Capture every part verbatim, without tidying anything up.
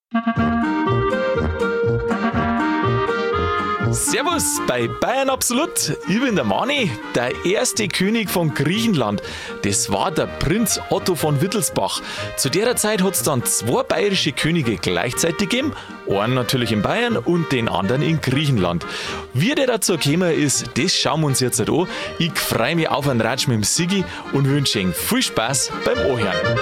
Servus bei Bayern Absolut. Ich bin der Mani, der erste König von Griechenland. Das war der Prinz Otto von Wittelsbach. Zu der Zeit hat es dann zwei bayerische Könige gleichzeitig gegeben. Einen natürlich in Bayern und den anderen in Griechenland. Wie der dazu gekommen ist, das schauen wir uns jetzt an. Ich freue mich auf einen Ratsch mit dem Sigi und wünsche Ihnen viel Spaß beim Anhören.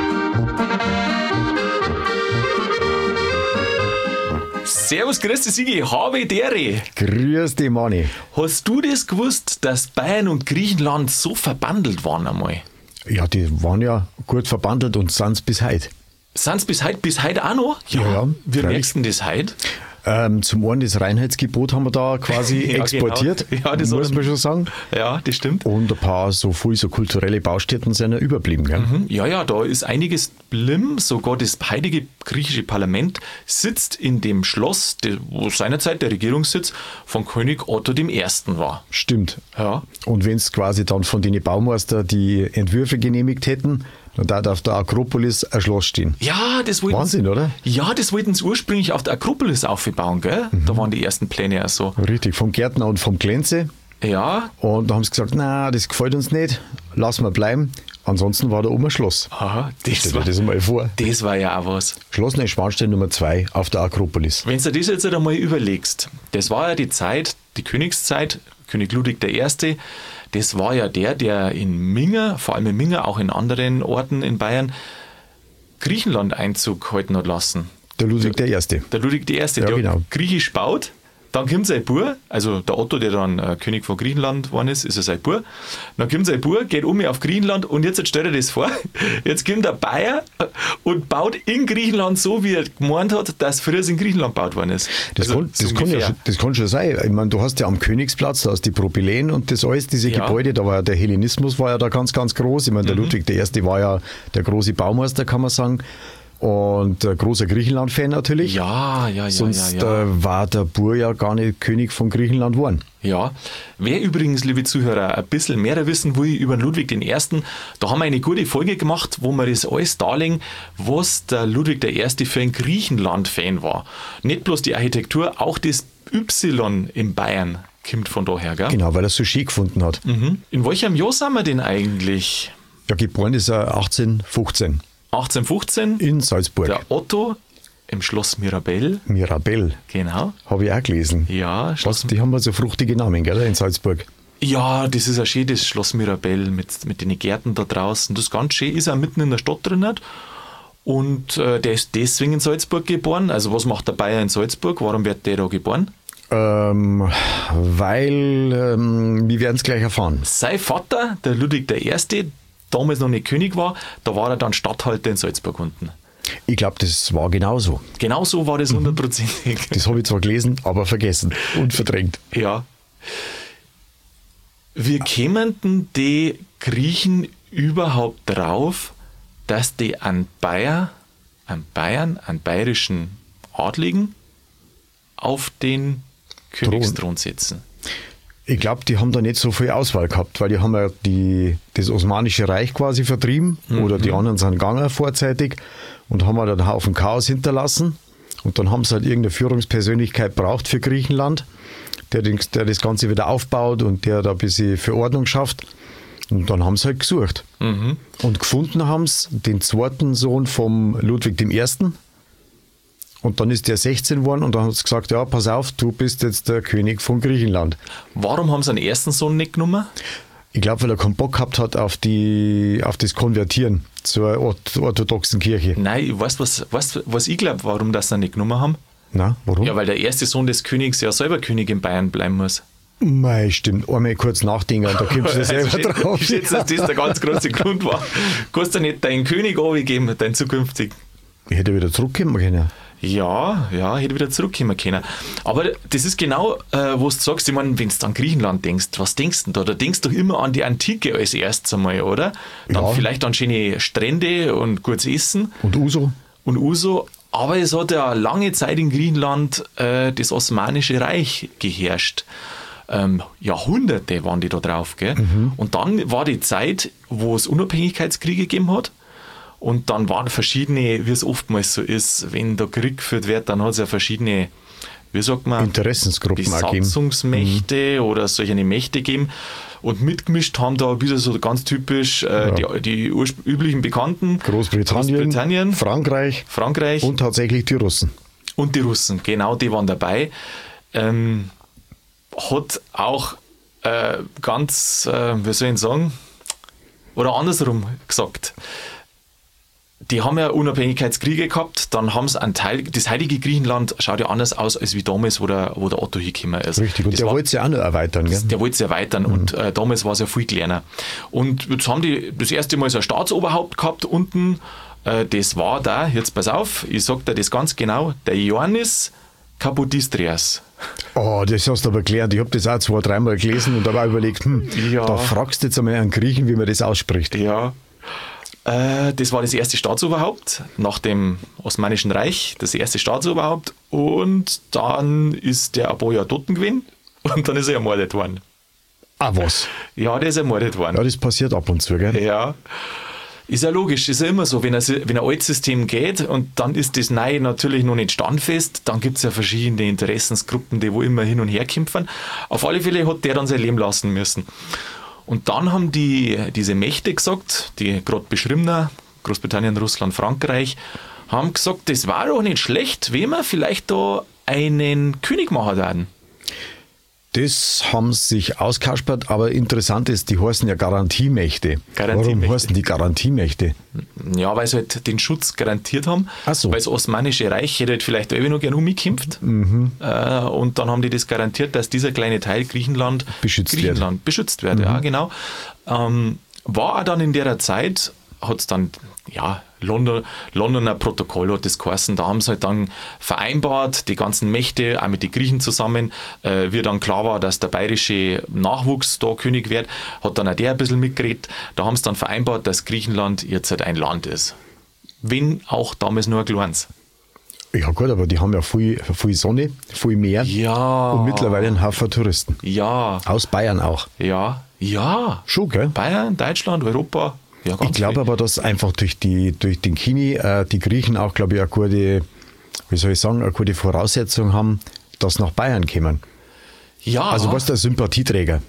Servus, grüß dich Sigi, habe Dere. Grüß dich, Mani. Hast du das gewusst, dass Bayern und Griechenland so verbandelt waren einmal? Ja, die waren ja gut verbandelt und sind bis heute. Sind sie bis heute, bis heute auch noch? Ja, ja, Wie freilich. merkst du denn das heute? Ähm, zum einen das Reinheitsgebot haben wir da quasi Ja, exportiert, genau. Ja, das muss hat- man schon sagen. Ja, das stimmt. Und ein paar so viel so kulturelle Baustätten sind ja überblieben. Gell? Mhm. Ja, ja, da ist einiges blim. Sogar das heutige griechische Parlament sitzt in dem Schloss, de- wo seinerzeit der Regierungssitz von König Otto der Erste war. Stimmt. Ja. Und wenn es quasi dann von den Baumeister die Entwürfe genehmigt hätten, dann darf auf der Akropolis ein Schloss stehen. Ja, das wollten Wahnsinn, oder? Ja, das wollten sie ursprünglich auf der Akropolis aufbauen, gell? Da waren die ersten Pläne auch so. Richtig, vom Gärtner und vom Glänze. Ja, Und da haben sie gesagt, na, das gefällt uns nicht, lassen wir bleiben. Ansonsten war da oben ein Schloss. aha, das Stell dir war, das mal vor. das war ja auch was. Schloss Neuschwanstein Nummer zwei auf der Akropolis. Wenn du dir das jetzt einmal überlegst, das war ja die Zeit, die Königszeit, König Ludwig der Erste, das war ja der, der in Minga, vor allem in Minga, auch in anderen Orten in Bayern, Griechenland Einzug halten hat lassen. Der Ludwig der Erste. Der Ludwig der Erste, Ja, der genau. griechisch baut, dann kommt sein Bub, also der Otto, der dann äh, König von Griechenland geworden ist, ist er sein Bub. Dann kommt sein Bub, geht um auf Griechenland und jetzt stell dir das vor, jetzt kommt der Bayer und baut in Griechenland so, wie er gemeint hat, dass früher in Griechenland gebaut worden ist. Das, Also, kann, so das, kann ja, ungefähr. schon- das kann schon sein. Ich meine, du hast ja am Königsplatz, da hast die Propyläen und das alles, diese Ja. Gebäude, da war ja der Hellenismus war ja da ganz, ganz groß. Ich meine, der Mhm. Ludwig der Erste war ja der große Baumeister, kann man sagen. Und ein großer Griechenland-Fan natürlich. Ja, ja, ja, Sonst ja, ja. Äh, war der Bur ja gar nicht König von Griechenland geworden. Ja, wer übrigens, liebe Zuhörer, ein bisschen mehr wissen will über den Ludwig den Ersten, da haben wir eine gute Folge gemacht, wo wir das alles darlegen, was der Ludwig der Erste für ein Griechenland-Fan war. Nicht bloß die Architektur, auch das Y in Bayern kommt von daher, gell? Genau, weil er es so schick gefunden hat. Mhm. In welchem Jahr sind wir denn eigentlich? Ja, geboren ist er achtzehnhundertfünfzehn achtzehnhundertfünfzehn, in Salzburg. der Otto im Schloss Mirabell, Mirabell, genau. habe ich auch gelesen. Ja, Schloss Was, die haben ja so fruchtige Namen, gell, in Salzburg. Ja, das ist ein schönes Schloss Mirabell mit, mit den Gärten da draußen. Das ganz schön ist auch mitten in der Stadt drin. Und äh, der ist deswegen in Salzburg geboren. Also was macht der Bayer in Salzburg? Warum wird der da geboren? Ähm, weil, ähm, wir werden es gleich erfahren. Sein Vater, der Ludwig der Erste, damals noch nicht König war, da war er dann Statthalter in Salzburg unten. Ich glaube, das war genauso. Genau so war das hundertprozentig. Das habe ich zwar gelesen, aber vergessen und verdrängt. Ja. Wie kämen denn die Griechen überhaupt drauf, dass die an Bayer, an Bayern, an bayerischen Adligen auf den Königsthron setzen? Ich glaube, die haben da nicht so viel Auswahl gehabt, weil die haben ja die, das Osmanische Reich quasi vertrieben oder die anderen sind gegangen vorzeitig und haben halt einen Haufen Chaos hinterlassen. Und dann haben sie halt irgendeine Führungspersönlichkeit braucht für Griechenland, der, den, der das Ganze wieder aufbaut und der da ein bisschen für Ordnung schafft. Und dann haben sie halt gesucht. Und gefunden haben sie den zweiten Sohn vom Ludwig dem Ersten. Und dann ist der sechzehn geworden und dann haben sie gesagt, ja, pass auf, du bist jetzt der König von Griechenland. Warum haben sie einen ersten Sohn nicht genommen? Ich glaube, weil er keinen Bock gehabt hat auf, die, auf das Konvertieren zur ort- orthodoxen Kirche. Nein, ich weiß, was, was, was ich glaube, warum das sie nicht genommen haben. Na, warum? Ja, weil der erste Sohn des Königs ja selber König in Bayern bleiben muss. Mei, stimmt. Einmal kurz nachdenken, da kommst du selber Also, drauf. Ich schätze, dass das der ganz große Grund war. Kannst du nicht deinen König angeben, deinen zukünftigen? Ich hätte wieder zurückkommen können. Ja, ja, hätte wieder zurückkommen können. Aber das ist genau, äh, was du sagst, ich meine, wenn du an Griechenland denkst, was denkst du denn da? Da denkst du doch immer an die Antike als erstes einmal, oder? Dann Ja. vielleicht an schöne Strände und gutes Essen Und Uso? und Uso. Aber es hat ja lange Zeit in Griechenland äh, das Osmanische Reich geherrscht. Ähm, Jahrhunderte waren die da drauf. Gell? Und dann war die Zeit, wo es Unabhängigkeitskriege gegeben hat. Und dann waren verschiedene, wie es oftmals so ist, wenn da Krieg geführt wird, dann hat es ja verschiedene, wie sagt man, Interessensgruppen Besatzungsmächte mhm. oder solche Mächte gegeben. Und mitgemischt haben da wieder so ganz typisch äh, ja. die, die üblichen Bekannten. Großbritannien, Großbritannien, Frankreich, Frankreich und tatsächlich die Russen. Und die Russen, genau, die waren dabei. Ähm, hat auch äh, ganz, äh, wie soll ich sagen, oder andersrum gesagt, die haben ja Unabhängigkeitskriege gehabt, dann haben sie einen Teil, das heutige Griechenland schaut ja anders aus, als wie damals, wo der, wo der Otto hingekommen ist. Richtig, und das der war, wollte es ja auch noch erweitern. Gell? Der wollte es erweitern mhm. und äh, damals war es ja viel kleiner. Und jetzt haben die das erste Mal so ein Staatsoberhaupt gehabt unten, äh, das war da, jetzt pass auf, ich sag dir das ganz genau, der Ioannis Kapodistrias. Oh, das hast du aber gelernt. Ich habe das auch zwei, dreimal gelesen und habe auch überlegt, hm, ja. da fragst du jetzt einmal einen Griechen, wie man das ausspricht. Ja. Das war das erste Staatsoberhaupt nach dem Osmanischen Reich, das erste Staatsoberhaupt. Und dann ist der ein paar Jahre tot gewesen und dann ist er ermordet worden. Ah, was? Ja, der ist ermordet worden. Ja, das passiert ab und zu, gell? Ja. Ist ja logisch, ist ja immer so, wenn ein, wenn ein altes System geht und dann ist das Neue natürlich noch nicht standfest, dann gibt es ja verschiedene Interessensgruppen, die wo immer hin und her kämpfen. Auf alle Fälle hat der dann sein Leben lassen müssen. Und dann haben die, diese Mächte gesagt, die gerade beschriebenen, Großbritannien, Russland, Frankreich, haben gesagt, das war doch nicht schlecht, wenn wir vielleicht da einen König machen werden. Das haben sie sich auskaspert, aber interessant ist, die heißen ja Garantiemächte. Garantiemächte. Warum heißen die Garantiemächte? Ja, weil sie halt den Schutz garantiert haben. Ach so. Weil das Osmanische Reich hätte halt vielleicht auch noch gerne umgekämpft. Mhm. Äh, und dann haben die das garantiert, dass dieser kleine Teil Griechenland beschützt Griechenland wird. Beschützt wird, mhm. ja, genau. Ähm, war auch dann in der Zeit, hat es dann, ja, London, Londoner Protokoll hat das geheißen, da haben sie halt dann vereinbart, die ganzen Mächte, auch mit den Griechen zusammen, äh, wie dann klar war, dass der bayerische Nachwuchs da König wird, hat dann auch der ein bisschen mitgeredet, da haben sie dann vereinbart, dass Griechenland jetzt halt ein Land ist. Wenn auch damals nur ein kleines. Ja gut, aber die haben ja viel, viel Sonne, viel Meer ja. und mittlerweile einen Haufen Touristen. Ja. Aus Bayern auch. Ja, ja. Schon, gell? Bayern, Deutschland, Europa. Ja, ich glaube aber, dass einfach durch, die, durch den Kini äh, die Griechen auch, glaube ich, eine gute, wie soll ich sagen, eine gute Voraussetzung haben, dass nach Bayern kommen. Ja. Also was ist der Sympathieträger?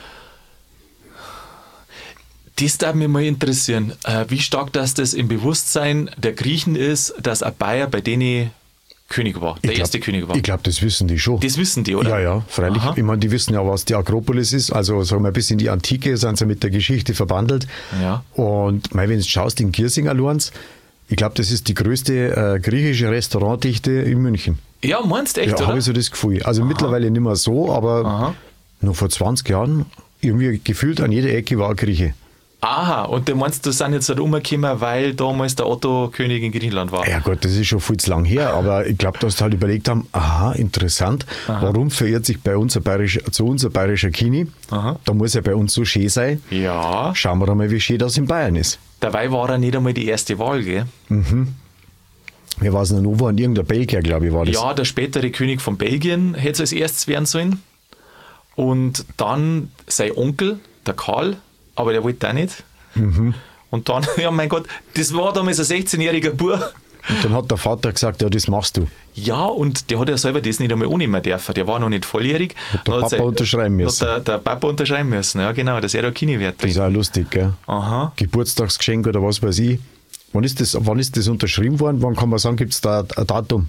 Das darf mich mal interessieren, äh, wie stark das, das im Bewusstsein der Griechen ist, dass ein Bayer bei denen König war, der glaub, erste König war. Ich glaube, das wissen die schon. Das wissen die, oder? Ja, ja, freilich. Aha. Ich meine, die wissen ja, was die Akropolis ist. Also sagen wir, bis in die Antike sind sie mit der Geschichte verbandelt. Ja. Und wenn du schaust in Giersing allein, ich glaube, das ist die größte äh, griechische Restaurantdichte in München. Ja, meinst du echt, ja, oder? habe ich so das Gefühl. Also Aha. mittlerweile nicht mehr so, aber Aha. noch vor zwanzig Jahren, irgendwie gefühlt an jeder Ecke war ein Grieche. Aha, und du meinst, das sind jetzt halt umgekommen, weil damals der Otto König in Griechenland war? Ja gut, das ist schon viel zu lang her, aber ich glaube, dass sie halt überlegt haben, aha, interessant, aha. warum verirrt sich bei uns ein bayerischer, zu uns ein bayerischer Kini? Aha. Da muss ja bei uns so schön sein. Ja. Schauen wir mal, wie schön das in Bayern ist. Dabei war er nicht einmal die erste Wahl, gell? Mhm. Wer war es noch? Wo war irgendein Belgier, glaube ich, war das. Ja, der spätere König von Belgien hätte es als erstes werden sollen. Und dann sein Onkel, der Karl, aber der wollte auch nicht. Mhm. Und dann, ja mein Gott, das war damals ein sechzehnjähriger Bub. Und dann hat der Vater gesagt, ja, das machst du. Ja, und der hat ja selber das nicht einmal annehmen dürfen. Der war noch nicht volljährig. Hat der Papa sein, unterschreiben müssen. Hat der, der Papa unterschreiben müssen, ja genau, dass er da Kini wird. Das ist auch lustig, gell? Aha. Geburtstagsgeschenk oder was weiß ich. Wann ist das, wann ist das unterschrieben worden? Wann kann man sagen, gibt es da ein Datum?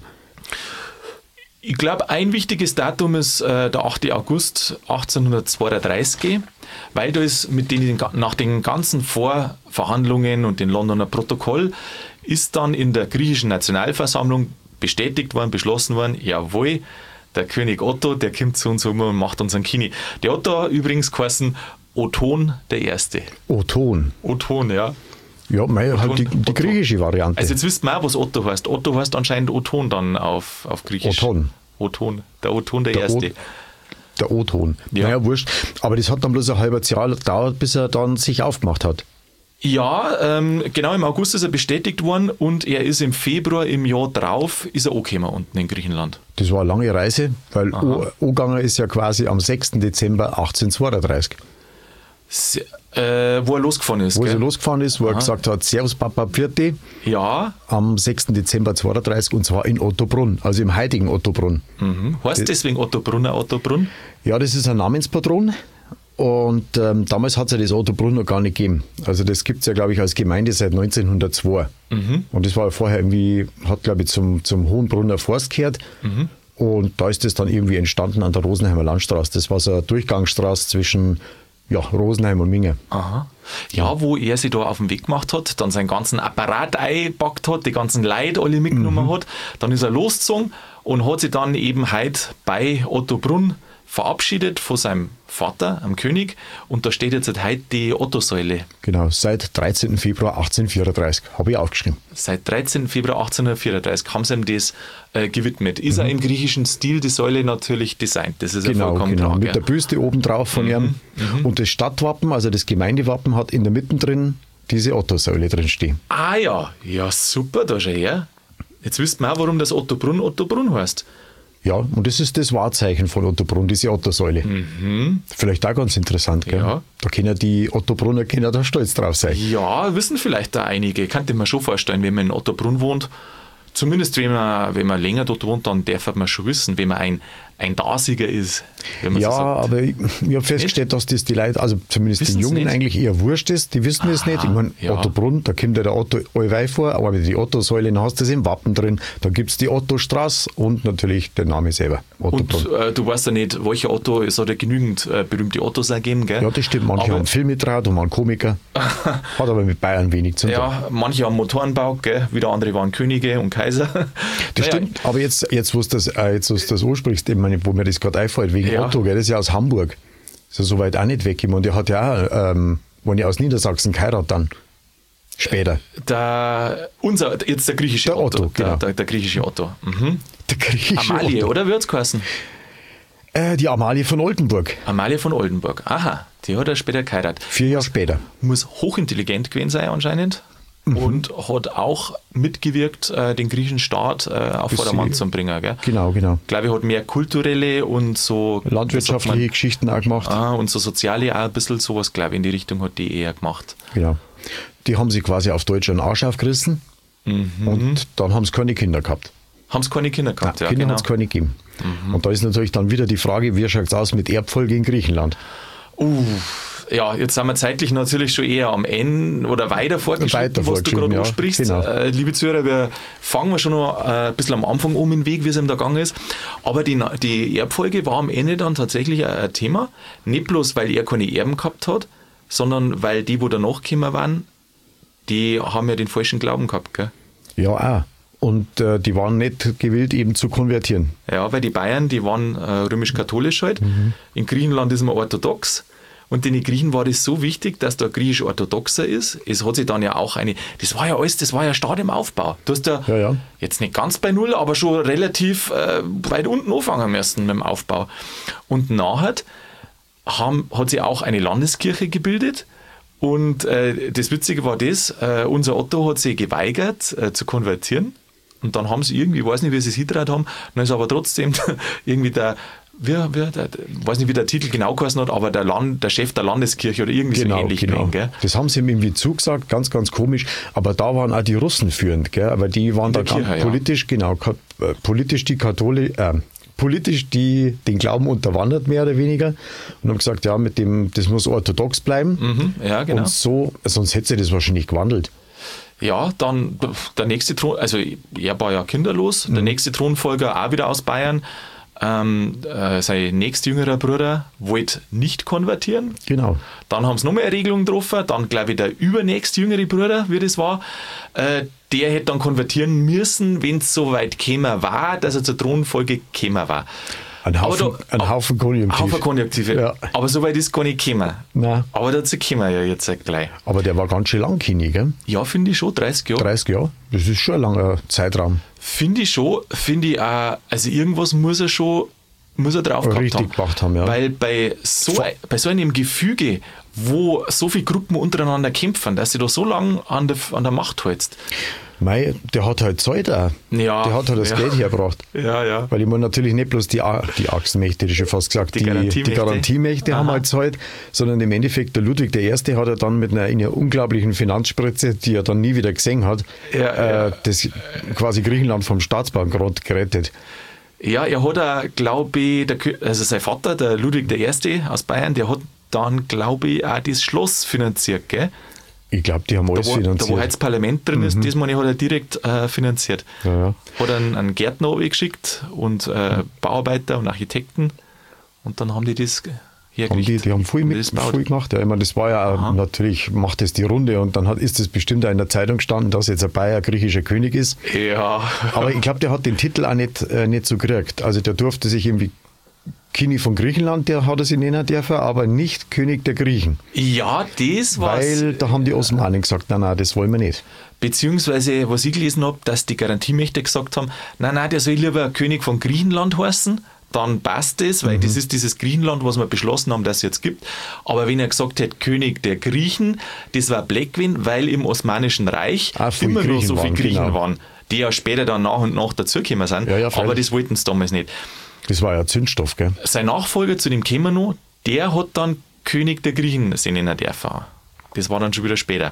Ich glaube, ein wichtiges Datum ist äh, der achte August achtzehnhundertzweiunddreißig, weil da ist mit den, nach den ganzen Vorverhandlungen und dem Londoner Protokoll ist dann in der griechischen Nationalversammlung bestätigt worden, beschlossen worden, jawohl, der König Otto, der kommt zu uns um und macht unseren Kini. Der Otto übrigens geheißen Othon der Erste. Othon? Othon, ja. Ja, mei, Othon, halt die, die griechische Variante. Also jetzt wisst ihr auch, was Otto heißt. Otto heißt anscheinend Othon dann auf, auf Griechisch. Othon. Othon, der Othon der, der Erste. O- der Othon. Ja. Naja, wurscht. Aber das hat dann bloß ein halbes Jahr gedauert, bis er dann sich aufgemacht hat. Ja, ähm, genau im August ist er bestätigt worden und er ist im Februar im Jahr drauf, ist er angekommen unten in Griechenland. Das war eine lange Reise, weil o- angegangen ist ja quasi am sechsten Dezember achtzehnhundertzweiunddreißig. Äh, wo er losgefahren ist. Wo gell? er losgefahren ist, wo Aha. er gesagt hat, Servus Papa, Pfirti, Ja. am sechsten Dezember zweiunddreißig und zwar in Ottobrunn, also im heutigen Ottobrunn. Mhm. Heißt deswegen Ottobrunner Ottobrunn? Ja, das ist ein Namenspatron und ähm, damals hat es ja das Ottobrunn noch gar nicht gegeben. Also das gibt es ja, glaube ich, als Gemeinde seit neunzehnhundertzwei. Mhm. Und das war ja vorher irgendwie, hat glaube ich zum, zum Hohenbrunner Forst gehört. Mhm. Und da ist das dann irgendwie entstanden an der Rosenheimer Landstraße. Das war so eine Durchgangsstraße zwischen ja, Rosenheim und Minge. Aha. Ja, wo er sich da auf den Weg gemacht hat, dann seinen ganzen Apparat eingepackt hat, die ganzen Leute alle mitgenommen Mhm. hat, dann ist er losgezogen und hat sich dann eben heute bei Ottobrunn verabschiedet von seinem Vater, am König, und da steht jetzt heute die Ottosäule. Genau, seit dreizehnten Februar achtzehnhundertvierunddreißig, habe ich aufgeschrieben. Seit dreizehnten Februar achtzehnhundertvierunddreißig haben sie ihm das äh, gewidmet. Ist Mhm. er im griechischen Stil die Säule natürlich designt, das ist ja Genau, vollkommen genau. klar. Mit der gell? Büste oben drauf von ihm. Und das Stadtwappen, also das Gemeindewappen, hat in der Mitte drin diese Ottosäule drin stehen. Ah ja, ja super, da schau her. Jetzt wisst man auch, warum das Ottobrunn Ottobrunn heißt. Ja, und das ist das Wahrzeichen von Ottobrunn, diese Ottosäule. Vielleicht auch ganz interessant, gell? Ja. Da können die Ottobrunner können da stolz drauf sein. Ja, wissen vielleicht da einige. Kann ich mir schon vorstellen, wenn man in Ottobrunn wohnt. Zumindest wenn man, wenn man länger dort wohnt, dann darf man schon wissen, wenn man ein, ein Dasieger ist. Wenn man Ja, so sagt. aber ich, ich habe festgestellt, dass das die Leute, also zumindest Wissen's den Jungen nicht? eigentlich eher wurscht ist. Die wissen es nicht. Ich meine, ja. Ottobrunn, da kommt ja der Otto allweil vor, aber die Ottosäule, dann hast du das im Wappen drin. Da gibt es die Ottostraße und natürlich den Namen selber, Ottobrunn. Und äh, du weißt ja nicht, welcher Otto, es hat ja genügend äh, berühmte Ottos ergeben, gell? Ja, das stimmt. Manche aber, haben Film mitgetraut und mal Komiker. Hat aber mit Bayern wenig zu tun. Ja, manche haben Motorenbau, gell? Wieder andere waren Könige und Kaiser. Das Naja, stimmt, aber jetzt, jetzt wo du das, äh, jetzt, wo du das ansprichst, ich meine, wo mir das gerade einfällt, wegen Ja. Otto, gell, das ist ja aus Hamburg. Ist ja so weit auch nicht weg. Ich meine, der hat ja auch, ähm, wenn ich aus Niedersachsen geheiratet dann. Später. Der, unser, jetzt der griechische Der Otto, Otto. Der, genau. der, der griechische Otto. Mhm. Der griechische Amalie, Otto. oder wie hat's geheißen? Äh, die Amalie von Oldenburg. Amalie von Oldenburg. Aha, die hat er später geheiratet. Vier Jahre später. Muss hochintelligent gewesen sein anscheinend. Mhm. Und hat auch mitgewirkt, äh, den griechischen Staat äh, auf Bis Vordermann sie- zu bringen. Gell? Genau, genau. Ich glaube, er hat mehr kulturelle und so Landwirtschaftliche wie sagt Geschichten auch gemacht. man, ah, und so soziale auch ein bisschen sowas, glaube ich, in die Richtung hat die eher gemacht. Genau. Die haben sie quasi auf Deutsch einen Arsch aufgerissen und dann haben sie keine Kinder gehabt. Haben sie keine Kinder gehabt, ja, Kinder genau. hat es keine gegeben. Und da ist natürlich dann wieder die Frage, wie schaut es aus mit Erbfolge in Griechenland? Uh, ja, jetzt sind wir zeitlich natürlich schon eher am Ende oder weiter fortgeschritten, Weiter was du gerade fortgeschritten, ja, ansprichst. genau. Äh, liebe Zuhörer, wir fangen wir schon noch äh, ein bisschen am Anfang um den Weg, wie es ihm da gegangen ist. Aber die, die Erbfolge war am Ende dann tatsächlich ein, ein Thema. Nicht bloß, weil er keine Erben gehabt hat, sondern weil die, wo danach gekommen waren, die haben ja den falschen Glauben gehabt. Gell? Ja, auch. Und äh, die waren nicht gewillt, eben zu konvertieren. Ja, weil die Bayern, die waren äh, römisch-katholisch halt. Mhm. In Griechenland ist man orthodox. Und den Griechen war das so wichtig, dass der griechisch-orthodoxer ist. Es hat sich dann ja auch eine, das war ja alles, das war ja Start im Aufbau. Du hast ja, Ja, ja. jetzt nicht ganz bei Null, aber schon relativ äh, weit unten anfangen müssen mit dem Aufbau. Und nachher haben, hat sich auch eine Landeskirche gebildet. Und äh, das Witzige war das, äh, unser Otto hat sich geweigert äh, zu konvertieren. Und dann haben sie irgendwie, ich weiß nicht, wie sie es hingetraut haben, dann ist aber trotzdem irgendwie der, wie, wie, der, ich weiß nicht, wie der Titel genau geheißen hat, aber der, Land, der Chef der Landeskirche oder irgendwie so ähnlich gewesen, gell? Das haben sie ihm irgendwie zugesagt, ganz, ganz komisch. Aber da waren auch die Russen führend, gell? Aber die waren da der ganz Kirche, ja. politisch, genau, ka- äh, politisch die Katholik, äh, politisch die den Glauben unterwandert, mehr oder weniger. Und haben gesagt, ja, mit dem, das muss orthodox bleiben. Mhm, ja, genau. Und so, sonst hätte sich das wahrscheinlich gewandelt. Ja, dann der nächste Thron, also er war ja kinderlos, der nächste Thronfolger auch wieder aus Bayern. Ähm, äh, sein nächstjüngerer Bruder wollte nicht konvertieren. Genau. Dann haben sie nochmal eine Regelung getroffen. Dann, glaube ich, der übernächstjüngere Bruder, wie das war, äh, der hätte dann konvertieren müssen, wenn es so weit gekommen war, dass er zur Thronfolge gekommen war. Ein Haufen, Aber da- ein Haufen Konjunktiv. Haufen Konjunktive. Ja. Aber so weit ist gar nicht gekommen. Nein. Aber dazu kommen wir ja jetzt gleich. Aber der war ganz schön lang, Kini, gell? Ja, finde ich schon, dreißig Jahre. dreißig Jahre. Das ist schon ein langer Zeitraum. Finde ich schon, finde ich auch, also irgendwas muss er schon, muss er drauf gehabt Richtig haben. gemacht haben, ja. Weil bei so, ein- bei so einem Gefüge, wo so viele Gruppen untereinander kämpfen, dass sie da so lange an der, an der Macht hältst, Mei, der hat halt Zeit auch. Ja, der hat halt das ja. Geld hergebracht. Ja, ja. Weil ich meine natürlich nicht bloß die, A- die Achsenmächte, hätte ich schon fast gesagt, Die die, die Garantiemächte. Garantiemächte haben Aha. halt Zeit, sondern im Endeffekt der Ludwig der Erste hat er dann mit einer, einer unglaublichen Finanzspritze, die er dann nie wieder gesehen hat, Ja, äh, ja. das quasi Griechenland vom Staatsbankrott gerettet. Ja, er hat auch, glaube ich, der, Kö- also sein Vater, der Ludwig der Erste aus Bayern, der hat dann, glaube ich, auch das Schloss finanziert, gell? Ich glaube, die haben Da alles wo, da, wo finanziert. heute das Parlament drin ist, das meine ich, hat er direkt äh, finanziert. Ja, ja. Hat einen, einen Gärtner geschickt und äh, Bauarbeiter und Architekten und dann haben die das Haben hergerichtet. die, die haben viel, Und mit, das gebaut. viel gemacht. Ja, ich meine, das war ja auch, Aha. natürlich, macht das die Runde und dann hat, ist das bestimmt auch in der Zeitung gestanden, dass jetzt ein Bayer griechischer König ist. Ja. Aber ich glaube, der hat den Titel auch nicht, äh, nicht so gekriegt. Also der durfte sich irgendwie König von Griechenland, der hat er sich nennen dürfen, aber nicht König der Griechen. Ja, das war's. Weil da haben die Osmanen gesagt, nein, nein, das wollen wir nicht. Beziehungsweise, was ich gelesen habe, dass die Garantiemächte gesagt haben, nein, nein, der soll lieber König von Griechenland heißen, dann passt das, weil Mhm. das ist dieses Griechenland, was wir beschlossen haben, dass es jetzt gibt. Aber wenn er gesagt hätte, König der Griechen, das war Black gewesen, weil im Osmanischen Reich Ah, viele immer noch Griechen so viele waren, Griechen genau. waren, die ja später dann nach und nach dazugekommen sind. Ja, ja, aber freilich. das wollten sie damals nicht. Das war ja Zündstoff, gell? Sein Nachfolger, zu dem kommen wir noch, der hat dann König der Griechen sich nennen dürfen. Das war dann schon wieder später.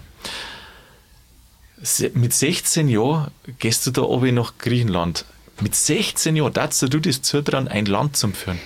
Se- Mit sechzehn Jahren gehst du da oben nach Griechenland. Mit sechzehn Jahren darfst du das zutrauen, ein Land zu führen.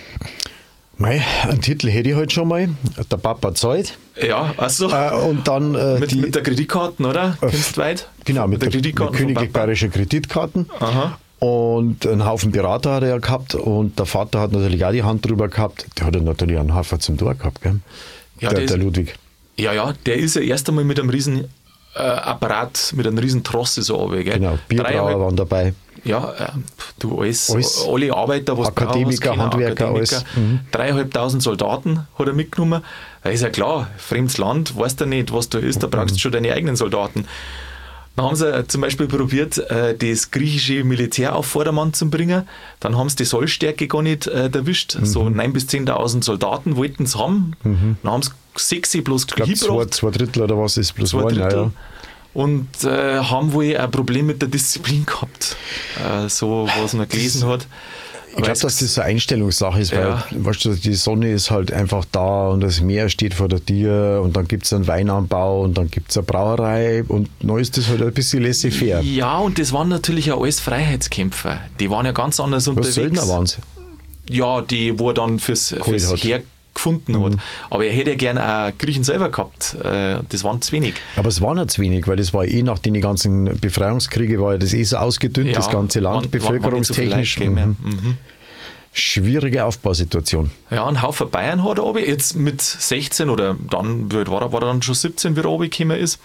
Mei, einen Titel hätte ich halt schon mal. Der Papa zahlt. Ja, also Äh, und dann äh, mit, die, mit der Kreditkarte, oder? Kennst du weit? genau, mit, der, mit Kreditkarte von königlich Papa. bayerischen Kreditkarten. Aha. Und einen Haufen Berater hat er ja gehabt und der Vater hat natürlich auch die Hand drüber gehabt. Der hat ja natürlich einen Haufen zum Tor gehabt, gell? Ja, der, der der ist- Ludwig. Ja, ja, der ist ja erst einmal mit einem riesen äh, Apparat, mit einem riesen Trosse so runter, gell? Genau, Bierbrauer Dreieinhalb- waren dabei. Ja, äh, du, alles, Alles. alle Arbeiter, was Akademiker, brauchen, was Handwerker, können, alles. Mhm. Dreieinhalbtausend Soldaten hat er mitgenommen. Da ist ja klar, fremdes Land, weißt du nicht, was da ist, da brauchst du schon deine eigenen Soldaten. Dann haben sie äh, zum Beispiel probiert, äh, das griechische Militär auf Vordermann zu bringen. Dann haben sie die Sollstärke gar nicht äh, erwischt. So neun bis zehntausend Soldaten wollten sie haben. Dann haben sie sechs bloß Ich glaube, zwei, hingebracht, zwei Drittel oder was ist bloß zwei waren. Ja, Drittel. ja. Und äh, haben wohl ein Problem mit der Disziplin gehabt. Äh, so, was man gelesen hat. Ich glaube, dass das so eine Einstellungssache ist, weil Ja. weißt du, die Sonne ist halt einfach da und das Meer steht vor der Tür und dann gibt es einen Weinanbau und dann gibt es eine Brauerei und dann ist das halt ein bisschen laissez-faire. Ja, und das waren natürlich auch alles Freiheitskämpfer. Die waren ja ganz anders Was unterwegs. Söldner waren sie? Ja, die, wo er dann fürs, Geholt fürs hat. Heer gefunden hat. Aber er hätte ja gerne auch Griechen selber gehabt. Äh, Das waren zu wenig. Aber es waren nicht zu wenig, weil das war eh nach den ganzen Befreiungskriegen, war ja das eh so ausgedünnt, das ganze Land, waren- waren- waren nicht so viele bevölkerungstechnisch. Leute gegeben, Mhm. ja. Mhm. Schwierige Aufbausituation. Ja, ein Haufen Bayern hat er aber jetzt mit sechzehn oder dann, wie alt war er, war er dann schon siebzehn, wie er runtergekommen ist,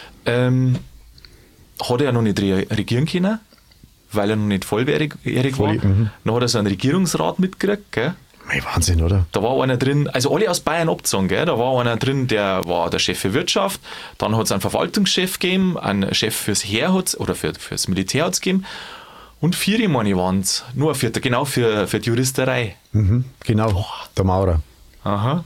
ähm, hat er ja noch nicht re regieren können, weil er noch nicht volljährig war. Voll- mhm. Dann hat er so einen Regierungsrat mitgekriegt, gell? Mei, Wahnsinn, oder? Da war einer drin, also alle aus Bayern abgezogen, gell? Da war einer drin, der war der Chef für Wirtschaft, dann hat es einen Verwaltungschef gegeben, einen Chef fürs Heer hat's, oder für, fürs Militär hat es gegeben und vier, meine ich, waren es. Nur ein vierter, genau, für, für die Juristerei. Mhm, genau, der Maurer. Aha.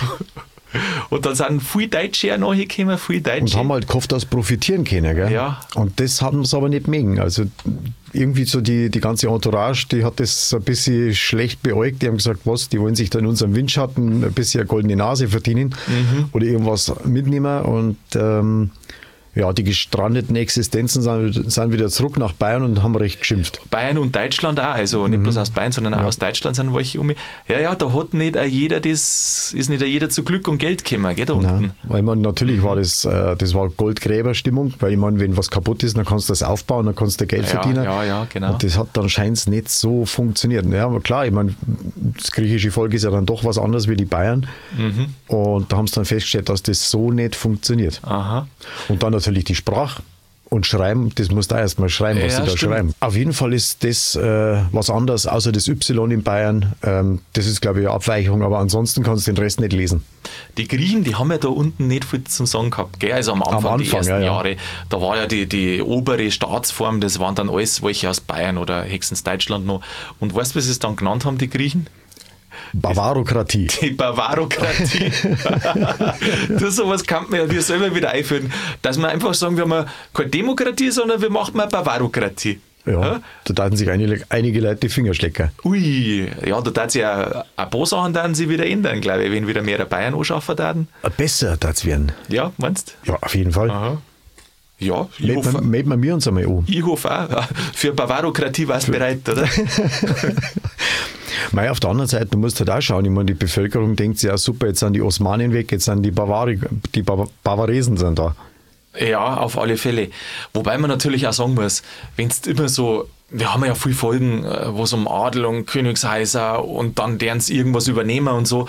Und dann sind viele Deutsche auch nachgekommen, viele Und Deutsche. haben halt gehofft, dass profitieren können, gell? Ja. Und das haben sie aber nicht mögen. Also irgendwie so die, die ganze Entourage, die hat das ein bisschen schlecht beäugt. Die haben gesagt, was, die wollen sich da in unserem Windschatten ein bisschen eine goldene Nase verdienen Mhm. oder irgendwas mitnehmen. Und ähm, ja, die gestrandeten Existenzen sind, sind wieder zurück nach Bayern und haben recht geschimpft. Bayern und Deutschland auch, also nicht bloß aus Bayern, sondern auch aus Deutschland sind welche um mich. Ja, ja, da hat nicht auch jeder das, ist nicht auch jeder zu Glück und Geld gekommen, gell, da unten. Nein, weil man natürlich war das, äh, das war Goldgräberstimmung, weil ich meine, wenn was kaputt ist, dann kannst du das aufbauen, dann kannst du Geld Ja, verdienen. ja, ja, genau. Und das hat dann scheint nicht so funktioniert. Ja, aber klar, ich meine, das griechische Volk ist ja dann doch was anderes wie die Bayern. Mhm. Und da haben sie dann festgestellt, dass das so nicht funktioniert. Aha. Und dann natürlich die Sprache. Und schreiben, das musst du auch erst mal schreiben, was Ja, sie da stimmt. schreiben. Auf jeden Fall ist das äh, was anderes, außer das Y in Bayern. Ähm, das ist, glaube ich, eine Abweichung, aber ansonsten kannst du den Rest nicht lesen. Die Griechen, die haben ja da unten nicht viel zum Sagen gehabt, gell? Also am Anfang, Am die Anfang, ersten ja, ja. Jahre, da war ja die, die obere Staatsform, das waren dann alles welche aus Bayern oder höchstens Deutschland noch. Und weißt du, was sie es dann genannt haben, die Griechen? Bavarokratie. Die Bavarokratie. Das sowas kann man ja dir selber wieder einführen. Dass wir einfach sagen, wir haben keine Demokratie, sondern wir machen mal Bavarokratie. Ja, ja, da taten sich einige, einige Leute die Finger stecken. Ui, ja, da tat sich ja ein paar Sachen dann sie wieder ändern, glaube ich, wenn wieder mehr Bayern anschaffen werden. Besser tat es werden. Ja, meinst du? Ja, auf jeden Fall. Aha. Ja, ich Mäht hoffe. Mäht man mir uns einmal an. Ich hoffe auch. Für Bavarokratie warst du bereit, oder? Mei, auf der anderen Seite, du musst halt auch schauen, ich meine, die Bevölkerung denkt sich ja super, jetzt sind die Osmanen weg, jetzt sind die, Bavari, die Bav- Bavaresen sind da. Ja, auf alle Fälle. Wobei man natürlich auch sagen muss, wenn es immer so, wir haben ja viele Folgen, wo es um Adel und Königshäuser und dann deren sie irgendwas übernehmen und so.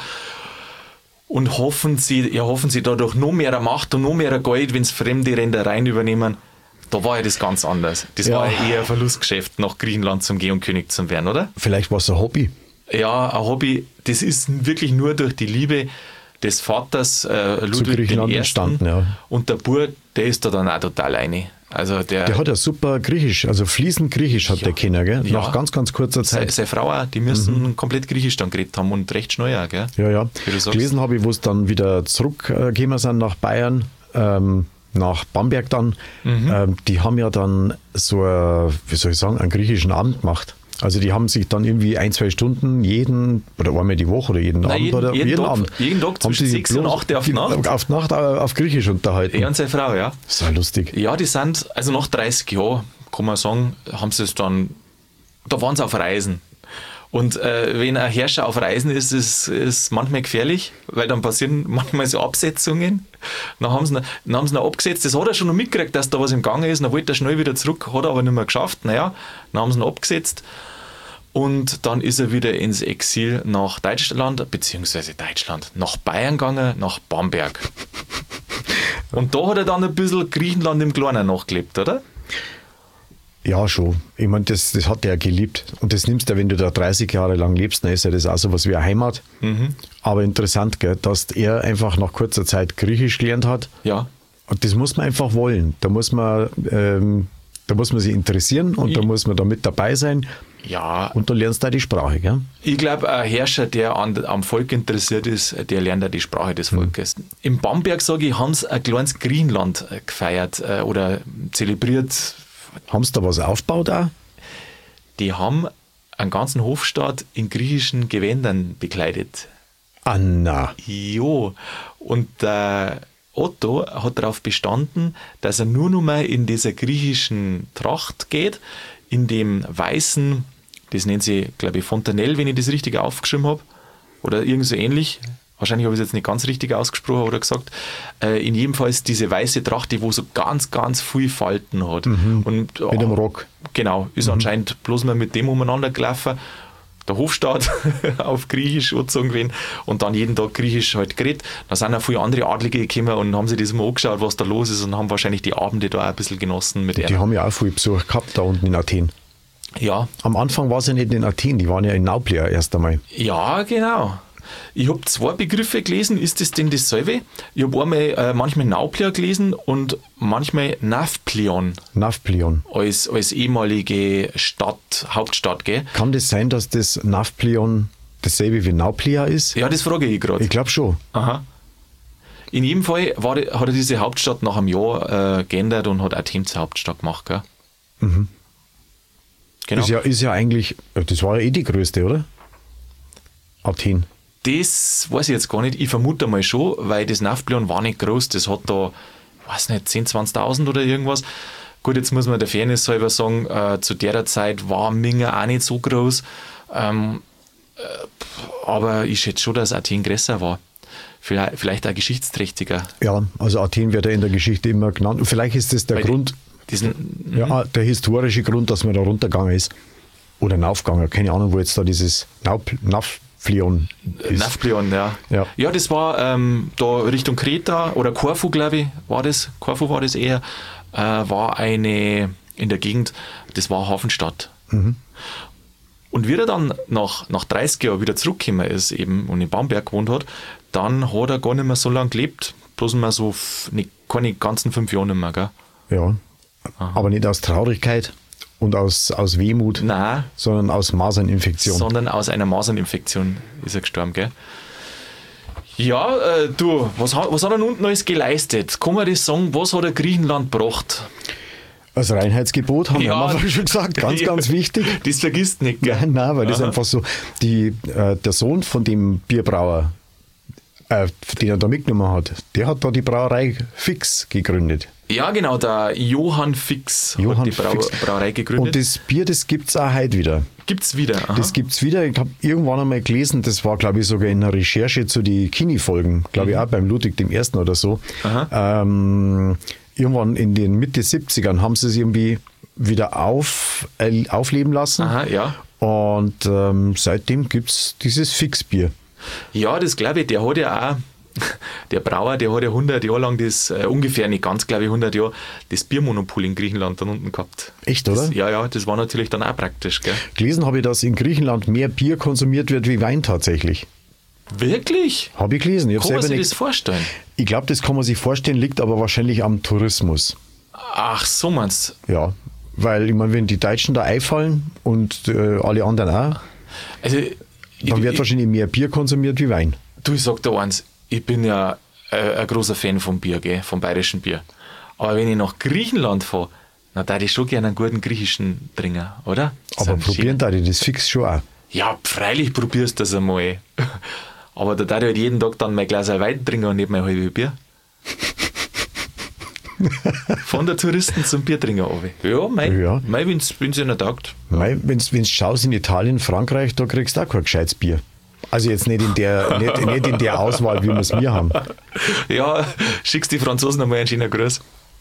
Und hoffen sie, ja, hoffen sie dadurch noch mehr Macht und noch mehr Geld, wenn es fremde Rendereien übernehmen. Da war ja das ganz anders. Das Ja. war ja eher ein Verlustgeschäft, nach Griechenland zum Gehen und König zu werden, oder? Vielleicht war es ein Hobby. Ja, ein Hobby, das ist wirklich nur durch die Liebe des Vaters äh, Ludwig Griechenland der entstanden, ja. Und der Bub, der ist da dann auch total eine. Also der, Der hat ja super Griechisch, also fließend Griechisch hat Ja. der Kinder, gell? Ja. Nach ganz, ganz kurzer seine, Zeit. seine Frau auch, die müssen komplett Griechisch dann geredet haben und recht schnell auch, gell? Ja, ja. Wie du sagst. Gelesen habe ich, wo es dann wieder zurückgekommen sind nach Bayern, ähm, nach Bamberg dann. Mhm. Ähm, die haben ja dann so, ein, wie soll ich sagen, einen griechischen Abend gemacht. Also die haben sich dann irgendwie ein, zwei Stunden jeden, oder einmal die Woche oder jeden Nein, Abend jeden- oder jeden Tag- Abend. jeden Tag haben zwischen sie sechs und bloß acht auf die- Nacht. Auf Nacht äh, auf Griechisch unterhalten. Er und seine Frau, ja. Das ist ja lustig. Ja, die sind, also nach dreißig Jahren, kann man sagen, haben sie es dann, da waren sie auf Reisen. Und äh, wenn ein Herrscher auf Reisen ist, ist es manchmal gefährlich, weil dann passieren manchmal so Absetzungen. Dann haben sie ihn, dann haben sie ihn abgesetzt. Das hat er schon noch mitgekriegt, dass da was im Gange ist. Dann wollte er schnell wieder zurück, hat er aber nicht mehr geschafft. Naja, dann haben sie ihn abgesetzt. Und dann ist er wieder ins Exil nach Deutschland, beziehungsweise Deutschland, nach Bayern gegangen, nach Bamberg. Und da hat er dann ein bisschen Griechenland im Kleinen nachgelebt, oder? Ja, schon. Ich meine, das, das hat er geliebt. Und das nimmst du, wenn du da dreißig Jahre lang lebst, dann ist ja das auch so was wie eine Heimat. Mhm. Aber interessant, gell, dass er einfach nach kurzer Zeit Griechisch gelernt hat. Ja. Und das muss man einfach wollen. Da muss man, ähm, da muss man sich interessieren und Ich- da muss man da mit dabei sein. Ja, Und da lernst du auch die Sprache, gell? ich glaube, ein Herrscher, der an, am Volk interessiert ist, der lernt auch die Sprache des Volkes. Mhm. In Bamberg, sage ich, haben sie ein kleines Griechenland äh, gefeiert äh, oder zelebriert. Haben sie da was aufgebaut auch? Die haben einen ganzen Hofstaat in griechischen Gewändern bekleidet. Anna. Jo, und der Otto hat darauf bestanden, dass er nur noch mal in dieser griechischen Tracht geht, in dem weißen, das nennt sie, glaube ich, Fontanelle, wenn ich das richtig aufgeschrieben habe, oder irgend so ähnlich. Wahrscheinlich habe ich es jetzt nicht ganz richtig ausgesprochen oder gesagt. Äh, in jedem Fall ist diese weiße Tracht, die wo so ganz, ganz viel Falten hat. Und, Mit dem Rock. Genau, ist anscheinend bloß mal mit dem umeinander gelaufen. Der Hofstaat auf Griechisch angezogen gewesen und dann jeden Tag Griechisch halt geredet. Da sind auch viele andere Adlige gekommen und haben sich das mal angeschaut, was da los ist und haben wahrscheinlich die Abende da auch ein bisschen genossen mit Die ihnen. haben ja auch viel Besuch gehabt da unten in Athen. Ja, Am Anfang war es ja nicht in Athen, die waren ja in Nauplia erst einmal. ja, genau. Ich habe zwei Begriffe gelesen. Ist das denn dasselbe? Ich habe einmal äh, manchmal Nauplia gelesen und manchmal Nafplion Nafplion. als, als ehemalige Stadt, Hauptstadt, gell? Kann das sein, dass das Nafplion dasselbe wie Nauplia ist? Ja, das frage ich gerade. Ich glaube schon. Aha. In jedem Fall war, die- hat er diese Hauptstadt nach einem Jahr äh, geändert und hat Athen zur Hauptstadt gemacht, gell? Genau. Ist ja, ist ja eigentlich, das war ja eh die größte, oder? Athen. Das weiß ich jetzt gar nicht. Ich vermute mal schon, weil das Nafplion war nicht groß. Das hat da, weiß nicht, zehntausend, zwanzigtausend oder irgendwas. Gut, jetzt muss man der Fairness halber sagen, äh, zu der Zeit war Minga auch nicht so groß. Ähm, äh, aber ich schätze schon, dass Athen größer war. Vielleicht, vielleicht auch geschichtsträchtiger. Ja, also Athen wird ja in der Geschichte immer genannt. Und vielleicht ist das der Weil Grund, Diesen, ja, der historische Grund, dass man da runtergegangen ist. Oder raufgegangen, keine Ahnung, wo jetzt da dieses Naup- Nafplion ist. Nafplion, ja. Ja. Ja, das war ähm, da Richtung Kreta oder Korfu, glaube ich, war das. Korfu war das eher. Äh, war eine in der Gegend, das war Hafenstadt. Und wie er dann nach, nach dreißig Jahren wieder zurückgekommen ist eben und in Bamberg gewohnt hat, dann hat er gar nicht mehr so lange gelebt. Bloß mal so f- nicht, keine ganzen fünf Jahre nicht mehr. Gell? Ja, aber nicht aus Traurigkeit und aus, aus Wehmut, Nein, sondern aus Maserninfektion. sondern aus einer Maserninfektion ist er gestorben, gell? Ja, äh, du, was, hat- was hat er denn unten alles geleistet? Kann man das sagen, was hat er Griechenland gebracht? Das Reinheitsgebot haben Ja. wir am Anfang schon gesagt, ganz, Ja. ganz wichtig. Das vergisst nicht, gell? Nein, nein, weil das Aha. einfach so, die, äh, der Sohn von dem Bierbrauer, äh, den er da mitgenommen hat, der hat da die Brauerei Fix gegründet. Ja, genau, der Johann Fix Johann hat die Brau Fix. Brauerei gegründet. Und das Bier, das gibt es auch heute wieder. Gibt's wieder. Aha. Das gibt es wieder. Ich habe irgendwann einmal gelesen, das war, glaube ich, sogar in einer Recherche zu den Kini-Folgen, glaube ich, auch beim Ludwig dem Ersten oder so. Ähm, irgendwann in den Mitte siebzigern haben sie es irgendwie wieder auf, äh, aufleben lassen. Aha, ja. Und ähm, seitdem gibt es dieses Fixbier. Ja, das glaube ich, der hat ja auch, der Brauer, der hat ja hundert Jahre lang das, äh, ungefähr nicht ganz, glaube ich, hundert Jahre, das Biermonopol in Griechenland dann unten gehabt. Echt, oder? Das, ja, ja, das war natürlich dann auch praktisch, gell? Gelesen habe ich, dass in Griechenland mehr Bier konsumiert wird wie Wein tatsächlich. Wirklich? Habe ich gelesen. Ich, hab Kann man selber sich nicht, das vorstellen? ich glaube, das kann man sich vorstellen, liegt aber wahrscheinlich am Tourismus. Ach, so meinst du? Ja, weil ich meine, wenn die Deutschen da einfallen und äh, alle anderen auch, Also, dann ich, wird ich, wahrscheinlich mehr Bier konsumiert wie Wein. du, ich sag dir eins, ich bin ja äh, ein großer Fan vom Bier, gell, vom bayerischen Bier. Aber wenn ich nach Griechenland fahre, dann da ich schon gerne einen guten griechischen trinken, oder? Aber Sind probieren da die das fix schon auch. Ja, freilich probierst du das einmal. Aber da darf ich halt jeden Tag dann mein Glas Wein trinken und nicht mein halbes Bier. Von der Touristen zum Biertrinker runter. Ja, mein, Ja. mein wenn es einer taugt. Mei, wenn's, wenn's schaust in Italien, Frankreich, da kriegst du auch kein gescheites Bier. Also jetzt nicht in der, nicht, nicht in der Auswahl, wie wir es mir haben. Ja, schickst die Franzosen einmal einen schönen Gruß.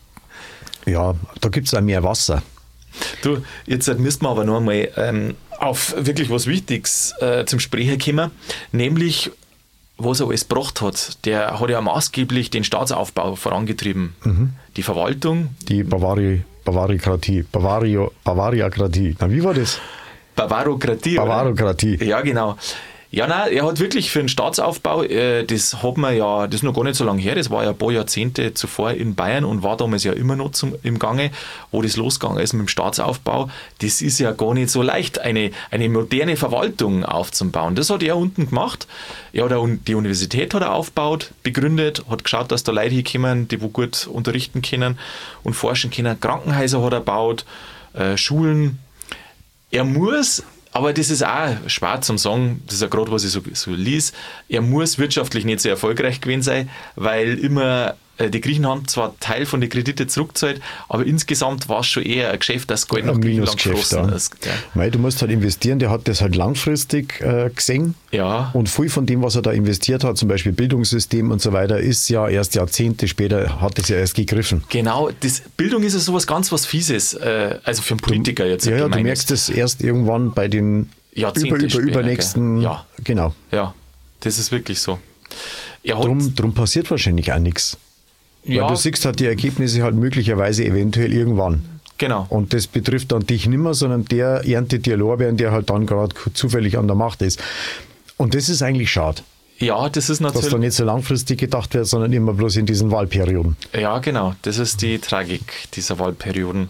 Ja, da gibt es auch mehr Wasser. Du, jetzt müssen wir aber noch einmal ähm, auf wirklich was Wichtiges äh, zum Sprechen kommen, nämlich was er alles gebracht hat. Der hat ja maßgeblich den Staatsaufbau vorangetrieben. Die Verwaltung, Die Bavari, Bavarokratie, Bavario, Bavariakratie. Na, wie war das? Bavarokratie. oder? Bavarokratie. Ja, genau. Ja, nein, er hat wirklich für den Staatsaufbau, äh, das hat man ja, das ist noch gar nicht so lange her, das war ja ein paar Jahrzehnte zuvor in Bayern und war damals ja immer noch zum, im Gange, wo das losgegangen ist mit dem Staatsaufbau. Das ist ja gar nicht so leicht, eine, eine moderne Verwaltung aufzubauen. Das hat er unten gemacht. Er hat auch die Universität hat er aufgebaut, begründet, hat geschaut, dass da Leute hinkommen, die wo gut unterrichten können und forschen können. Krankenhäuser hat er gebaut, äh, Schulen. Er muss, aber das ist auch schwer zum Sagen, das ist ja gerade, was ich so, so lies, er muss wirtschaftlich nicht so erfolgreich gewesen sein, weil immer, äh, die Griechen haben zwar Teil von den Krediten zurückgezahlt, aber insgesamt war es schon eher ein Geschäft, das Geld nach Ein Griechenland Minusgeschäft, geflossen ja. ist. Ja. Mei, du musst halt investieren, der hat das halt langfristig äh, gesehen. Ja. Und viel von dem, was er da investiert hat, zum Beispiel Bildungssystem und so weiter, ist ja erst Jahrzehnte später, hat es ja erst gegriffen. Genau, das, Bildung ist ja sowas ganz was Fieses, äh, also für einen Politiker jetzt. Ja, ja, du gemeint. merkst es erst irgendwann bei den Jahrzehnte über, über, später, übernächsten. gell? Ja. Genau. Ja, das ist wirklich so. Er hat, Drum, drum passiert wahrscheinlich auch nichts. ja, Weil du siehst halt die Ergebnisse halt möglicherweise eventuell irgendwann. genau. Und das betrifft dann dich nicht mehr, sondern der erntet dir Lorbeeren, der halt dann gerade zufällig an der Macht ist. Und das ist eigentlich schade, Ja, das ist dass natürlich. da nicht so langfristig gedacht wird, sondern immer bloß in diesen Wahlperioden. Ja, genau. Das ist die Tragik dieser Wahlperioden.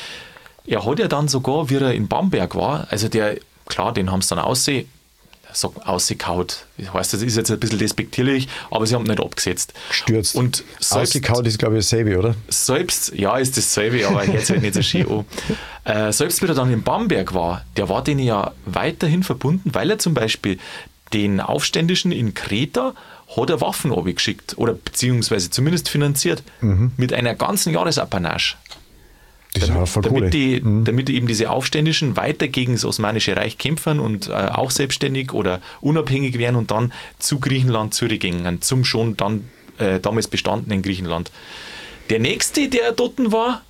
Er hat ja dann sogar, wie er in Bamberg war, also der, klar, den haben sie dann aussehen, sag ausgekaut. Das heißt, das ist jetzt ein bisschen despektierlich, aber sie haben ihn nicht abgesetzt. Gestürzt. Und selbst, Ausgekaut ist, glaube ich, dasselbe, oder? selbst, ja, ist dasselbe, aber jetzt halt nicht so schön an. Äh, selbst wie er dann in Bamberg war, der war denen ja weiterhin verbunden, weil er zum Beispiel den Aufständischen in Kreta hat er Waffen abgeschickt oder beziehungsweise zumindest finanziert mit einer ganzen Jahresapanage. Das ist ja Damit, Kohle. damit, die, damit eben diese Aufständischen weiter gegen das Osmanische Reich kämpfen und äh, auch selbstständig oder unabhängig werden und dann zu Griechenland zurückgingen, zum schon dann äh, damals bestandenen Griechenland. Der nächste, der dort war,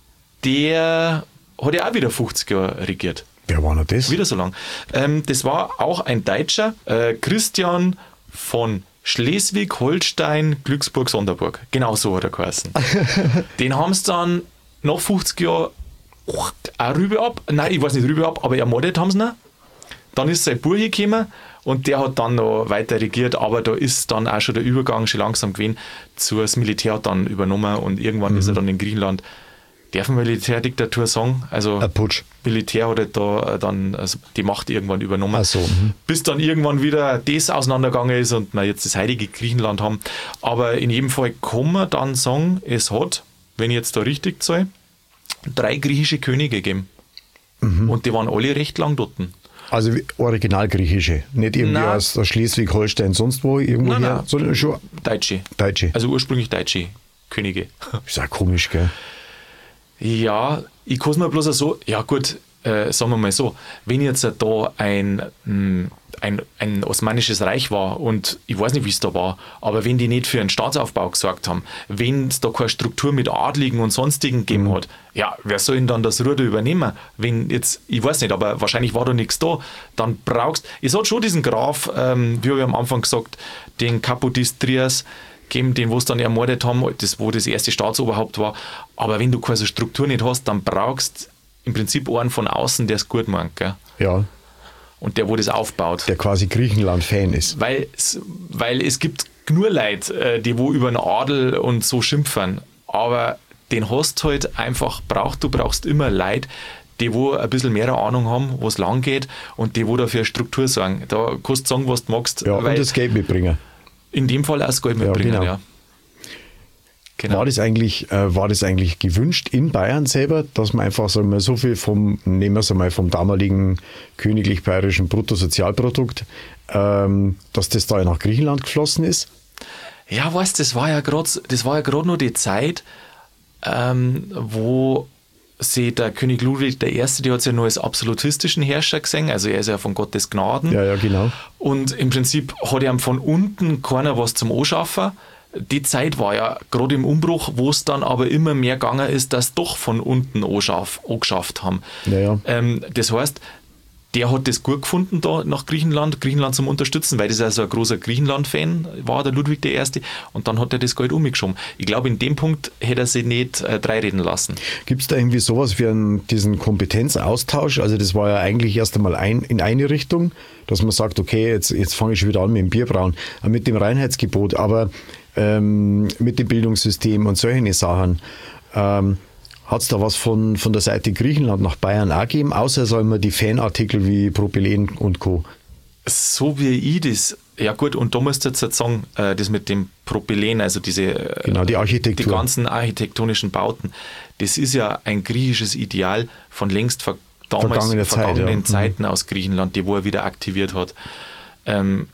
der hat ja auch wieder fünfzig Jahre regiert. Wer war denn das? Wieder so lang. Ähm, das war auch ein Deutscher, äh, Christian von Schleswig-Holstein, Glücksburg, Sonderburg. Genau so hat er geheißen. Den haben sie dann nach fünfzig Jahren auch rüber ab. Nein, ich weiß nicht rüber ab, aber ermordet haben sie ihn. Dann ist sein Bruder gekommen und der hat dann noch weiter regiert, aber da ist dann auch schon der Übergang schon langsam gewesen. Das Militär hat dann übernommen und irgendwann mhm. ist er dann in Griechenland darf man Militärdiktatur sagen? Also Ein Putsch. Militär hat halt da dann also die Macht irgendwann übernommen. Ach so, mhm. Bis dann irgendwann wieder das auseinandergegangen ist und wir jetzt das heilige Griechenland haben. Aber in jedem Fall kann man dann sagen, es hat, wenn ich jetzt da richtig zähle, drei griechische Könige gegeben. Mhm. Und die waren alle recht lang dort. Also wie originalgriechische, nicht irgendwie Nein. aus, aus Schleswig-Holstein, sonst wo irgendwo Nein, her, nein. sondern schon Deutsche. Deutsche. Also ursprünglich deutsche Könige. Ist auch komisch, gell? Ja, ich kann es mir bloß so, ja gut, äh, sagen wir mal so, wenn jetzt da ein, mh, ein, ein osmanisches Reich war und ich weiß nicht, wie es da war, aber wenn die nicht für einen Staatsaufbau gesorgt haben, wenn es da keine Struktur mit Adligen und Sonstigen gegeben Mhm. hat, ja, wer soll denn dann das Ruder übernehmen? Wenn jetzt, ich weiß nicht, aber wahrscheinlich war da nichts da, dann brauchst, es hat schon diesen Graf, ähm, wie habe ich am Anfang gesagt, den Kapodistrias, gegeben, den wo es dann ermordet haben, das, wo das erste Staatsoberhaupt war. Aber wenn du keine Struktur nicht hast, dann brauchst im Prinzip einen von außen, der es gut meint, gell? Ja, Und der, wo das aufbaut. der quasi Griechenland-Fan ist. Weil, es- weil es gibt nur Leute, äh, die wo über den Adel und so schimpfen. Aber den hast halt einfach braucht, du brauchst immer Leute, die wo ein bisschen mehr Ahnung haben, wo es lang geht und die wo dafür Struktur sagen. Da kannst du sagen, was du magst. Ja, weil und das Geld mitbringen. in dem Fall auch das Geld mitbringen, genau. ja. Genau. War das eigentlich, äh, war das eigentlich gewünscht in Bayern selber, dass man einfach sagen wir, so viel vom, nehmen wir es einmal vom damaligen königlich bayerischen Bruttosozialprodukt, ähm, dass das da nach Griechenland geflossen ist? Ja, weißt, das war ja gerade, das war ja gerade nur die Zeit, ähm, wo sie der König Ludwig der Erste, der hat sich ja nur als absolutistischen Herrscher gesehen, also er ist ja von Gottes Gnaden. Ja, ja, genau. Und im Prinzip hat ihm von unten keiner was zum Anschaffen. Die Zeit war ja gerade im Umbruch, wo es dann aber immer mehr gegangen ist, dass doch von unten anschaff, angeschafft haben. Ja, ja. Ähm, das heißt, der hat das gut gefunden da nach Griechenland, Griechenland zum Unterstützen, weil das ja so ein großer Griechenland-Fan war, der Ludwig der Erste. Und dann hat er das Geld umgeschoben. Ich glaube, in dem Punkt hätte er sich nicht äh, dreireden lassen. Gibt es da irgendwie sowas wie einen, diesen Kompetenzaustausch? Also das war ja eigentlich erst einmal ein, in eine Richtung, dass man sagt, okay, jetzt, jetzt fange ich schon wieder an mit dem Bierbrauen, äh, mit dem Reinheitsgebot, aber ähm, mit dem Bildungssystem und solche Sachen. Ähm, Hat es da was von, von der Seite Griechenland nach Bayern auch gegeben, außer sagen wir die Fanartikel wie Propylen und Co.? So wie ich das, ja gut, und da musst du jetzt halt sagen, äh, das mit dem Propylen, also diese äh, Genau, die Architektur. die ganzen architektonischen Bauten, das ist ja ein griechisches Ideal von längst ver damals Vergangene Zeit, vergangenen ja. Zeiten aus Griechenland, die wo er wieder aktiviert hat. Ähm,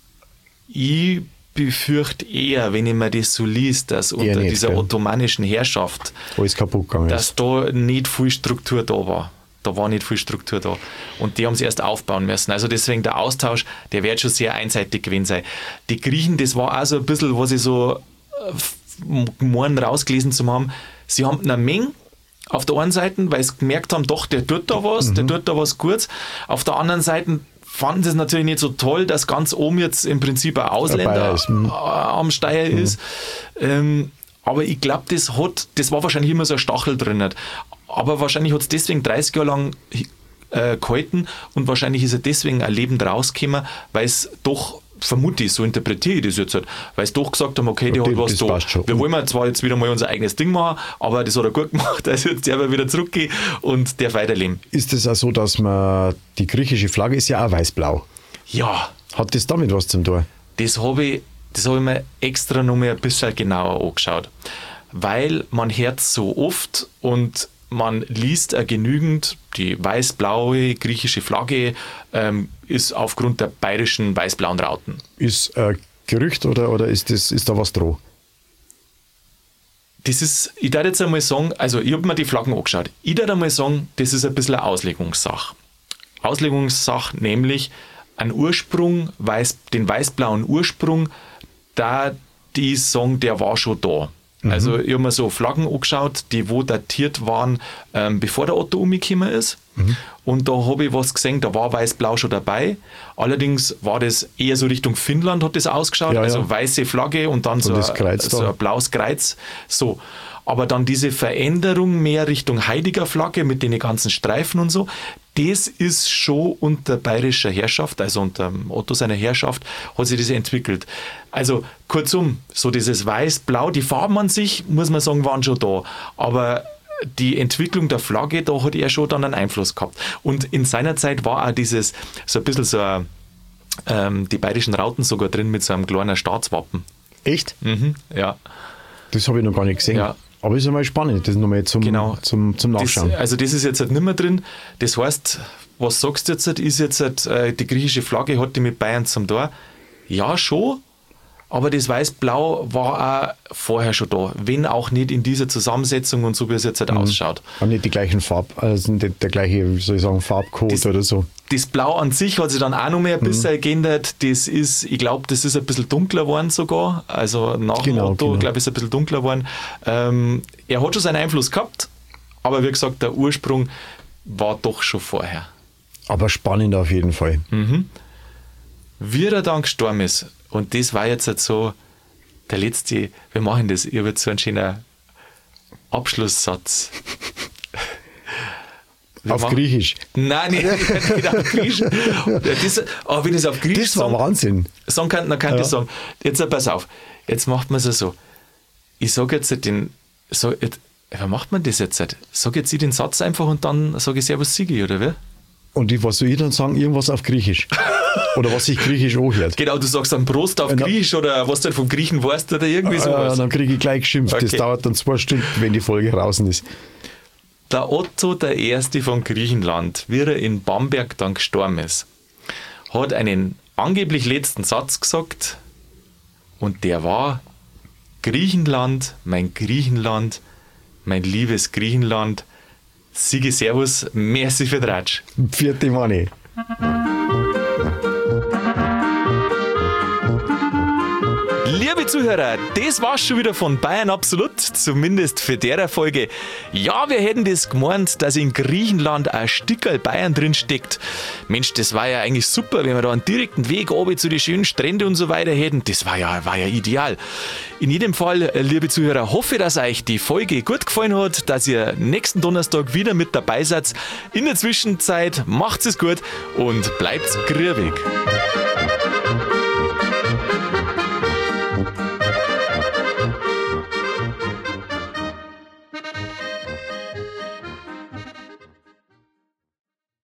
ich befürchte eher, wenn ich mir das so liest, dass unter nicht, dieser gell? ottomanischen Herrschaft, Alles kaputt gegangen ist. dass da nicht viel Struktur da war. Da war nicht viel Struktur da. Und die haben es erst aufbauen müssen. Also deswegen der Austausch, der wird schon sehr einseitig gewesen sein. Die Griechen, das war auch so ein bisschen, was ich so äh, morgen rausgelesen zu haben, sie haben eine Menge auf der einen Seite, weil sie gemerkt haben, doch, der tut da was, mhm. der tut da was Gutes. Auf der anderen Seite fanden sie es natürlich nicht so toll, dass ganz oben jetzt im Prinzip ein Ausländer ist, mhm. am Steuer mhm. ist. Ähm, aber ich glaube, das hat, das war wahrscheinlich immer so ein Stachel drin. Aber wahrscheinlich hat es deswegen dreißig Jahre lang äh, gehalten und wahrscheinlich ist er deswegen ein Lebend rausgekommen, weil es doch, vermute ich, so interpretiere ich das jetzt halt, weil es doch gesagt haben, okay, der das, hat was das da. passt schon. Wir wollen ja zwar jetzt wieder mal unser eigenes Ding machen, aber das hat er gut gemacht, also jetzt darf er wieder zurückgehen und darf weiterleben. Ist es auch so, dass man, die griechische Flagge ist ja auch weiß-blau. Ja, Hat das damit was zu tun? das habe ich, das habe ich mir extra noch mal ein bisschen genauer angeschaut, weil man hört so oft und man liest äh, genügend, die weiß-blaue griechische Flagge ähm, ist aufgrund der bayerischen weiß-blauen Rauten. Ist äh, Gerücht oder, oder ist, das, ist da was dran? Das ist, ich darf jetzt einmal sagen, also ich habe mir die Flaggen angeschaut. Ich darf einmal sagen, das ist ein bisschen eine Auslegungssache. Auslegungssache, nämlich ein Ursprung, weiß, den weiß-blauen Ursprung, da die sagen, der war schon da. Mhm. Also ich habe mir so Flaggen angeschaut, die wo datiert waren, ähm, bevor der Otto umgekommen ist. Mhm. Und da habe ich was gesehen, da war weiß-blau schon dabei. Allerdings war das eher so Richtung Finnland, hat das ausgeschaut. Ja, also ja. weiße Flagge und dann Und so, das ein, Kreuz so da. ein blaues Kreuz. So. Aber dann diese Veränderung mehr Richtung heiliger Flagge mit den ganzen Streifen und so, das ist schon unter bayerischer Herrschaft, also unter Otto seiner Herrschaft, hat sich das entwickelt. Also kurzum, so dieses Weiß-Blau, die Farben an sich, muss man sagen, waren schon da. Aber die Entwicklung der Flagge, da hat er schon dann einen Einfluss gehabt. Und in seiner Zeit war auch dieses, so ein bisschen so ein, ähm, die bayerischen Rauten sogar drin mit so einem kleinen Staatswappen. Echt? Mhm, ja. Das habe ich noch gar nicht gesehen. Ja. Aber ist ja mal spannend, das nochmal zum, Genau. zum, zum Nachschauen. Das, also das ist jetzt halt nicht mehr drin. Das heißt, was sagst du jetzt, ist jetzt halt, äh, die griechische Flagge hat die mit Bayern zum Tor? Ja, schon. Aber das Weiß-Blau war auch vorher schon da, wenn auch nicht in dieser Zusammensetzung und so, wie es jetzt halt mhm. ausschaut. Und nicht die gleichen Farb, also nicht der gleiche, wie soll ich sagen, Farbcode das, oder so. Das Blau an sich hat sich dann auch noch mehr ein bisschen mhm. geändert. Das ist, ich glaube, das ist ein bisschen dunkler geworden sogar. Also nach genau, dem Otto, genau. glaube ich, ist es ein bisschen dunkler geworden. Ähm, er hat schon seinen Einfluss gehabt, aber wie gesagt, der Ursprung war doch schon vorher. Aber spannend auf jeden Fall. Mhm. Wie er dann gestorben ist, und das war jetzt halt so der letzte, wir machen das, ich habe jetzt so einen schönen Abschlusssatz. Wir auf machen, Griechisch? Nein, nicht, nicht auf Griechisch. Das, aber wenn ich es auf Griechisch das war sagen, Wahnsinn. sagen kann, dann kann ja. ich sagen, jetzt pass auf, jetzt macht man es so. Ich sage jetzt den, so, jetzt, wie macht man das jetzt? Sag jetzt ich den Satz einfach und dann sage ich Servus Sigi, oder wie? Und ich, was soll ich dann sagen? Irgendwas auf Griechisch. Oder was sich Griechisch anhört. Genau, du sagst dann Prost auf Griechisch oder was du vom Griechen weißt oder irgendwie sowas. Äh, dann kriege ich gleich geschimpft. Okay. Das dauert dann zwei Stunden, wenn die Folge draußen ist. Der Otto der Erste von Griechenland, wie er in Bamberg dann gestorben ist, hat einen angeblich letzten Satz gesagt und der war: Griechenland, mein Griechenland, mein liebes Griechenland, Sigi Servus, merci für den Ratsch. Vierte Mani. Liebe Zuhörer, das war's schon wieder von Bayern Absolut, zumindest für der Folge. Ja, wir hätten das gemeint, dass in Griechenland ein Stückerl Bayern drin steckt. Mensch, das war ja eigentlich super, wenn wir da einen direkten Weg oben zu den schönen Stränden und so weiter hätten. Das war ja, war ja ideal. In jedem Fall, liebe Zuhörer, hoffe, dass euch die Folge gut gefallen hat, dass ihr nächsten Donnerstag wieder mit dabei seid. In der Zwischenzeit macht's es gut und bleibt grübig.